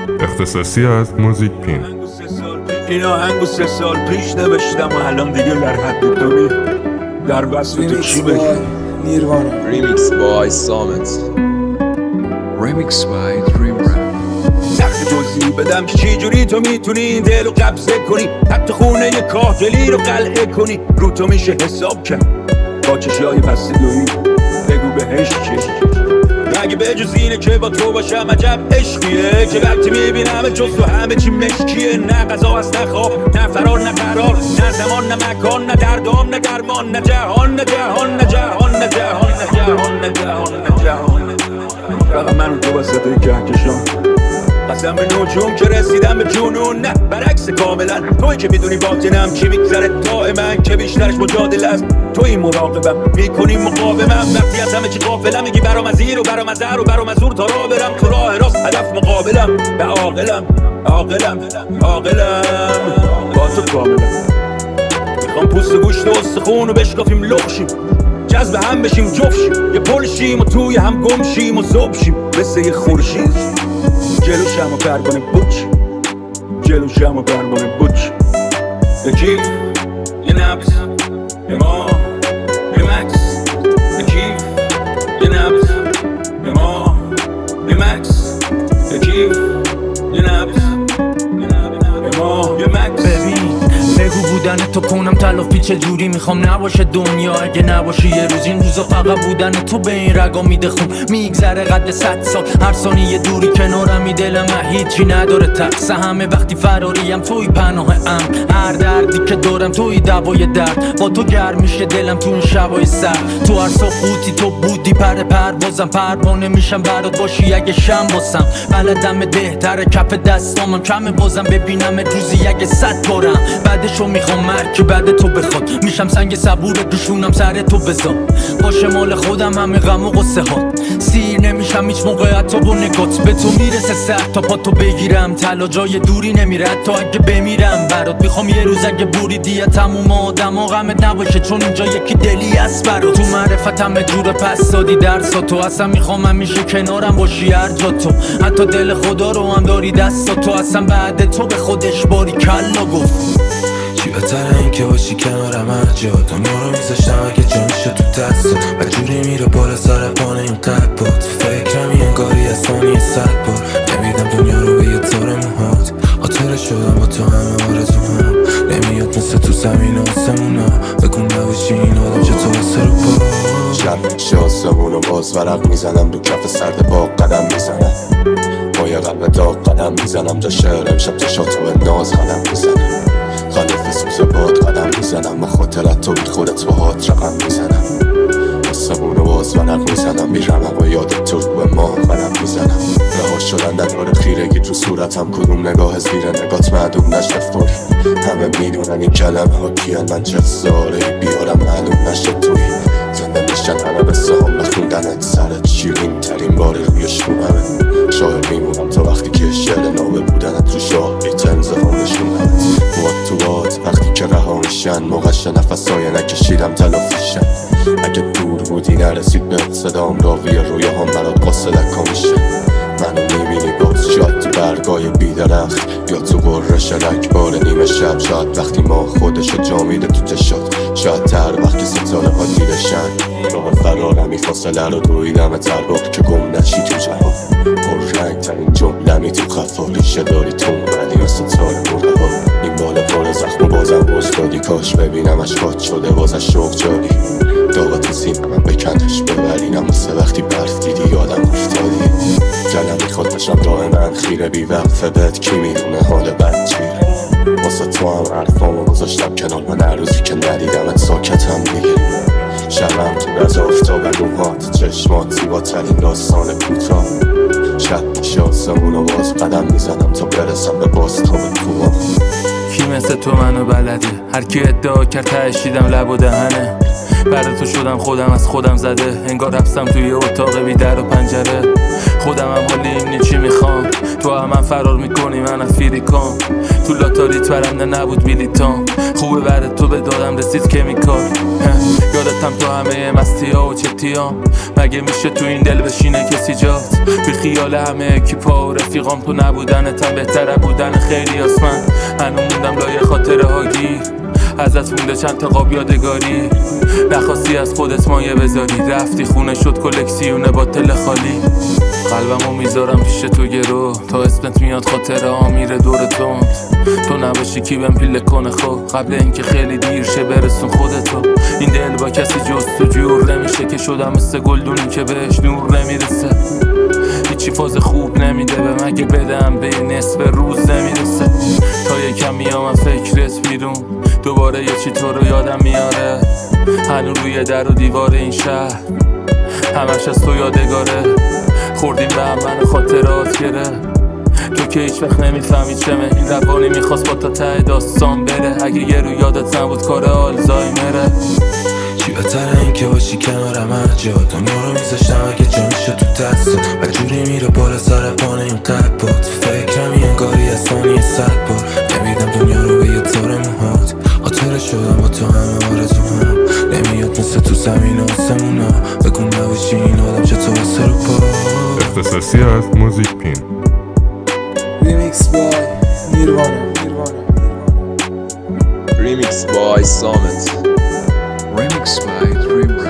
اختصاصی از موزیک پین. این آهنگو 3 سال پیش نوشتم و الان دیگه در حد دوی در وصف تو چی بگی؟ نیروانا. Remix by Summit. Remix by Dream Rap. سخت توضیح بدم که چی جوری تو میتونی این دل رو قبضه کنی، حتی خونه ی کاهلی رو قلعه کنی. رو تو میشه حساب کرد با چشای بسته دویی، بگو بهش چی اگه به جز اینه که با تو باشم عجب عشقیه که وقتی میبینم جز تو همه چی مشکیه. نه غذا هست نه خواب نه فرار نه قرار، نه زمان نه مکان نه دردام نه درمان، نه جهان نه جهان نه جهان نه جهان نه جهان نه جهان نه جهان. فقط من و تو وسطه کهکشان، قسم به نجوم که رسیدم به جنون. نه برعکس کاملا، توی که میدونی باطنم چی میگذره دائما، که بیشترش مجادله است. تو این مراقبم میکنی مقاومم، وقتی از همه چی غافلم میگی برام از این و برام از در و برام از اون تا راه برم تو راه راست. هدف مقابلم به عاقلم عاقلم عاقلم با تو کاملم. میخوام پوست و گوشت و استخون رو بشکافیم لخشیم، جذب هم بشیم جفشیم، یه پل شیم و توی هم گم شیم و ذوب شیم مثل یه خورشید. جلو شم و پروانه بوچ، جلو شم و پروانه بوچ. یه کیف یه نبض یه ما یه مکس، یه کیف یه نبض یه ما یه مکس، یه کیف یه نبض یه ما یه مکس. بگو بودن تو کنم تلافی چجوری میخوام نباشه دنیا اگه نباشی یه روز. این روزا فقط بودن تو به این رگا میده خون، میگذره قد 100 سال هر ثانیه دوری کنارمی. دلم هیچی نداره تقصه، همه وقتی فراریم توی پناه امن. هر دردی که دارم توی دوای درد، با تو گرم میشه دلم تو این شبای سرد. تو هر سقوطی تو بودی پروازم، پروانه میشم برات باشی اگه شم باسم. بلدم بهتره کف دستامم کمه بازم ببینم روزی اگه 100 بارم. بعدشو میخوام مرگ بعد تو بخواد، میشم سنگ صبور دوشونم سر تو بذار. باشه مال خودم همه غم و قصه ها، سیر نمیشم هیچ موقع حتی با نگات. به تو میرسه سر تا پا تو بگیرم، تلا جای دوری نمیره حتی اگه بمیرم برات. میخوام یه روز اگه بریدی تموم آدم ها غمت نباشه، چون اینجا یکی دلی هست برات. تو معرفت همه جور پس دادی درسا تو، اصلا میخوام همیشه کنارم باشی هر جا تو. حتی دل خدا رو هم داری دستا تو، اصلا بعد تو به خودش باری کلا گفت. چی بهتره این که باشی کنارم هر جا، دنیا رو میذاشتم اگه جا میشه تو دستات. و جوری میره بالا سر پانه این قبات، فکرم یه انگاری از ثانیه 100 بار. نمیدم دنیا رو به یه تار موهات، خاطره شدم با تو همه آرزوهام. نمیاد مثل تو زمین آسمونا، بگو نباشی این آدم چطور سر و پا. شب میشه آسمون و باز ورق میزنم، دو کف سرد باغ قدم میزنم، با یه قلب داغ قدم میزنم. جا شعر امشب چشاتو به ناز قدم میزنم، خلیف سوز باد قدم میزنم. و خاطرت تو بی خودت با هات رقم میزنم، آسمون و باز ورق میزنم. میرم و یادت تو رو به ما قدم میزنم. رها شدن نداره خیرگی تو صورتم، کدوم نگاه زیر نگات معدوم نشه فوری. همه میدونن این کلمه ها کیان، من چه ساره بیارم معلوم نشه توی. زنده میشن همه به سام بخوندنت، سرت شیرین ترین باری روی شونمه. شاعر میمونم تا وقتی که شعر نابه بودنت رو شاه بیتن زفام نشونمت. باد تو باد وقتی که رها میشن، موقعش نفسای نکشیدم تلافیشن. اگه دور بودی نرسید به صدام، راوی رویه هم برات قصه لکا میشه. منو میبینی باز شاید تو برگای بیدرخت، یا تو قررش رکبار نیمه شب. شاید وقتی ما خودشو جا میده تو چشات، شاید تر وقتی ستاره ها دیرشن. راه فرارمی فاصله رو دویدم ترباق که گم نشی تو جهان. پر رنگ ترین جملمی تو خفالیشه داری تو ولی مثل تار مرده ها. این بالا پر زخم و بازم بوز دادی، کاش ببینم اشکات شده بازش شوق جادی. داغا تو سینه من بکنش ببرینم مثل وقتی برف دیدی یادم افتادی. دلم میخواد باشم دائما خیره بی وقفه بهت، کی میدونه حال بد چیره. واسه تو هم حرفامو گذاشتم کنار، من هر روزی که ندیدمت ساکتم دیگه. شبم تو از آفتاب روحات، چشمات زیباترین داستان کوتاه. شب میشه آسمون و باز قدم میزنم تا برسم به بازتاب کوها. کی مثل تو منو بلده، هر کی ادعا کرد تهشیدم لب و دهنه. برای تو شدم خودم از خودم زده، انگار حبسم توی اتاق بی در و پنجره. خودم هم حالی اینی چی میخوام. تو هم فرار میکنی من افریکام. تو لاتاریت برنده نبود بیلیتام. خوبه برد تو به دادم رسید کمیکال. یادتم تو همه مستی ها و چتیام. مگه میشه تو این دل بشینه کسی جات؟ بی خیال همه اکیپا و رفیقام. تو نبودنتم بهتره بودن خیلی آسمن. هنو موندم لای خاطره هاگی. ازت مونده چند تا قاب یادگاری. نخواستی از خودت مایه بذاری. رفتی خونه شد کلکسیونه با تل خالی. قلبمو میذارم پیش تو گرو. تا اسمت میاد خاطره ها میره دور تند. تو نباشی کی بهم پیله کنه خب. قبل اینکه خیلی دیر شه برسون خودتو. این دل با کسی جز تو جور نمیشه. که شدم مثل گلدونی که بهش نور نمیرسه. هیچی فاز خوب نمیده به مگه بدم به نصف روز نمیرسه. تا یکم میام فکرت بیرون. دوباره یه چی تو رو یادم میاره. هنو روی در و دیوار این شهر همش از تو یادگاره. خوردیم به هم من خاطرات گره. تو که هیچ وقت نمیفهمی چمه. این روانی میخواست با تا ته داستان بره. اگه یه رو یادت نبود کار آلزایمره. چی بهتره این که باشی کنارم هر جا. دنیا رو میذاشتم اگه جانشو تو دستات. و جوری میره بالا سر پانه این قبات. فکرمی انگاری از ثانیه 100 بار. نمیدم دنیا رو به یه تار موهات. خاطره شدم با تو همه آرزوها. نمیاد مثل تو زمین آسمونا. بگو نباشی این آدم چطور سر و پا. اختصاصی از موزیک پین. Remix by Nirvana. Remix by Summit. Remix by Dream Rap.